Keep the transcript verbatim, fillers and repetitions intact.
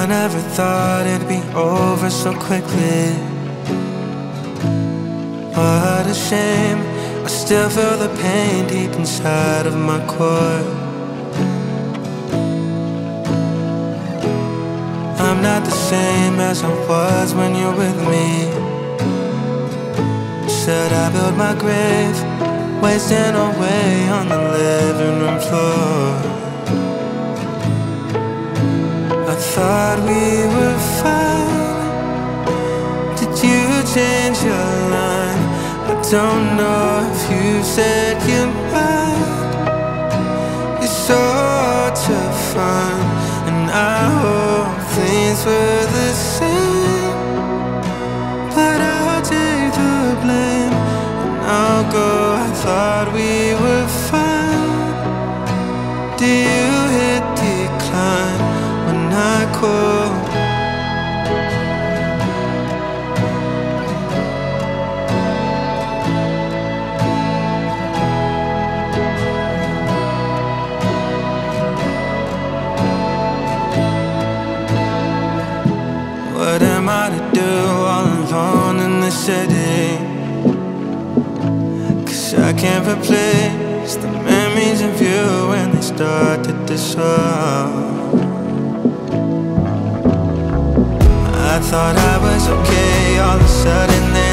never thought it'd be over so quickly. What a shame, I still feel the pain deep inside of my core. I'm not the same as I was when you're with me. Should I build my grave, wasting away on the living room floor? I thought we were fine. Did you change your line? I don't know if you said goodbye. You're so hard to find, and I hope things were the same. But I'll take the blame, and I'll go. I thought we were fine. Do you hit decline when I call? What am I to do all alone in this city? 'Cause I can't replace the memories of you when they start to dissolve. I thought I was okay, all of a sudden